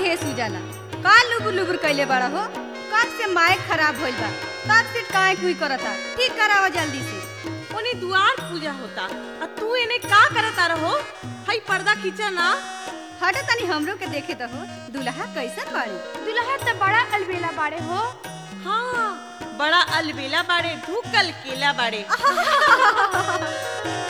घेस उजाला। का लुबुर लुबुर कैले बड़ा हो? कब से माइक खराब होइल बा? तब से काहे कुई करता? ठीक करावा जल्दी से। ओने दुआर पूजा होता आ तू एने का करता रहो? हई पर्दा खींचा ना। हट तनी हमरो के देखे तो हो। दुल्हा कैसन बाड़ी? दुल्हा त बड़ा अलबेला बाड़े हो। हाँ, बड़ा अलबेला बाड़े, ढुकल केला बाड़े।